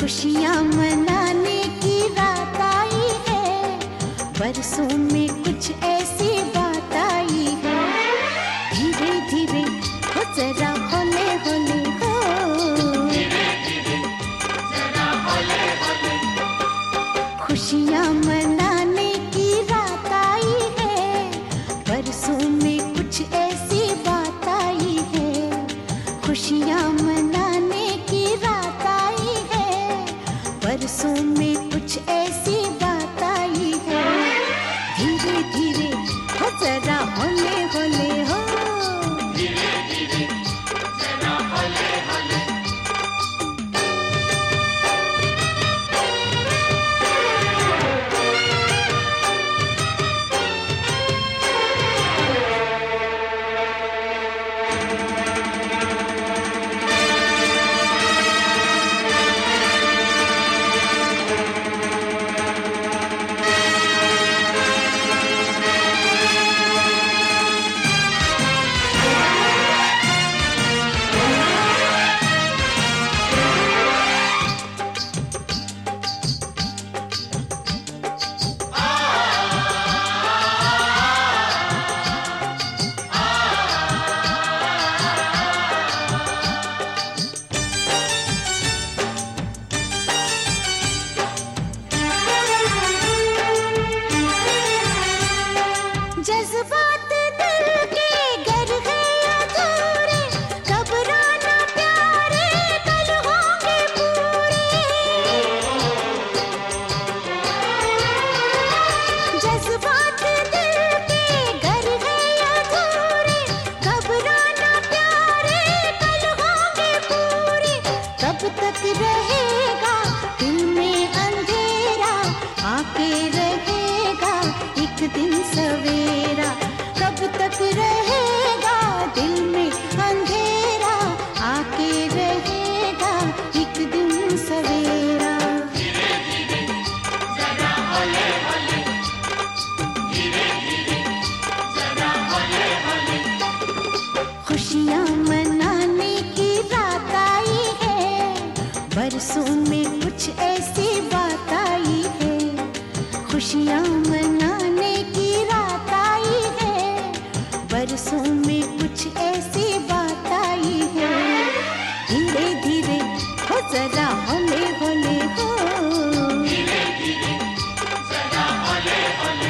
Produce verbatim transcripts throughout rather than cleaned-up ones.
खुशियाँ मनाने की रात आई है, बरसों में कुछ ऐसी बात आई है। धीरे धीरे हो जरा होले होले हो, धीरे धीरे जरा होले होले। खुशियाँ मनाने की रात आई है, बरसों में कुछ ऐसी बात आई है। खुशियाँ मनाने की रात आई है, बरसों में कुछ ऐसी बात आई है। धीरे धीरे हो जरा होले होले हो, धीरे धीरे जरा होले होले। जज्बात दिल के घर है अधूरे, घबराना प्यारे कल होंगे पूरे। जज्बात दिल के घर है अधूरे, घबराना प्यारे कल होंगे पूरे। कब तक रहेगा दिल में अंधेरा, आके रहेगा एक दिन सवेरा। कब तक रहेगा दिल में अंधेरा, आके रहेगा एक दिन सवेरा। धीरे धीरे जरा होले होले, धीरे धीरे जरा होले होले। खुशियाँ मनाने की रात आई है, बरसों में कुछ ऐसी बात आई है। खुशियाँ मनाने की रात आई है, बरसों में कुछ ऐसी बात आई है। धीरे धीरे हो जरा होले होले हो, धीरे धीरे जरा होले होले।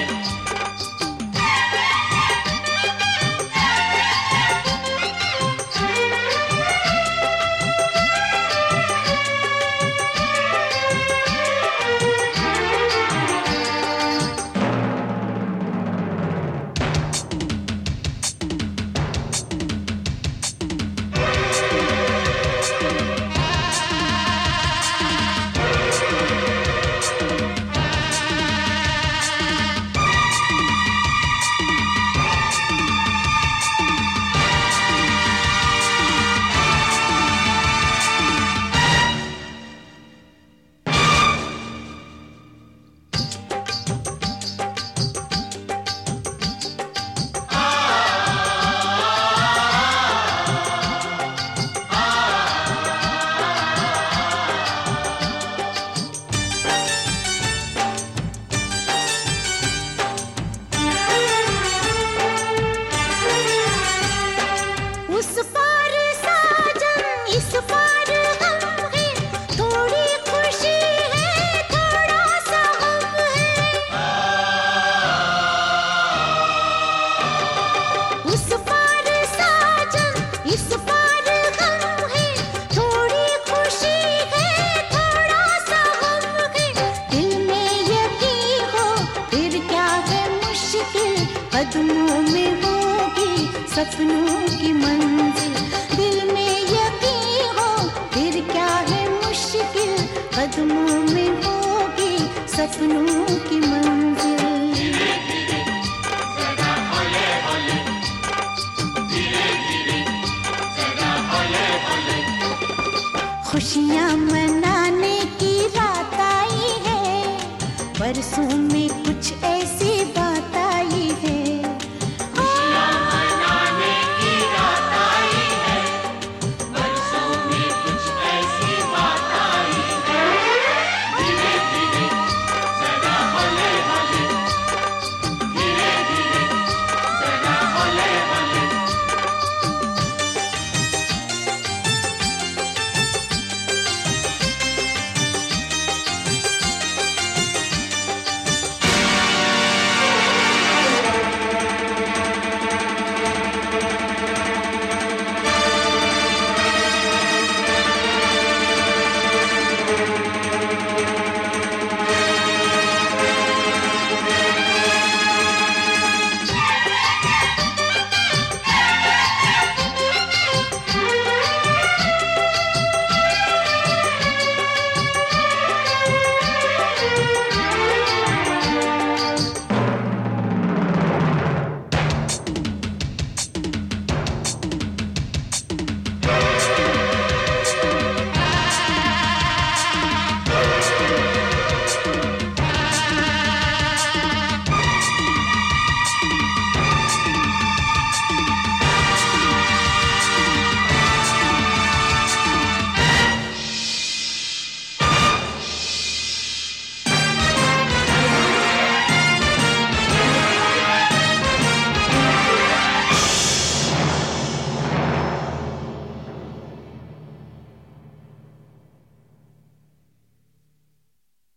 उस पार साजन इस पार गम है, थोड़ी खुशी है थोड़ा सा गम है। उस पार साजन इस पार गम है, थोड़ी खुशी है थोड़ा सा गम है। दिल में यकीन हो फिर क्या है मुश्किल, कदमों में होगी सपनों की मंजिल। दिल में यकीन हो फिर क्या है मुश्किल, कदमों में होगी सपनों की मंजिल। धीरे धीरे जरा होले होले, धीरे धीरे जरा होले होले। खुशियाँ मनाने की रात आई है, बरसों में कुछ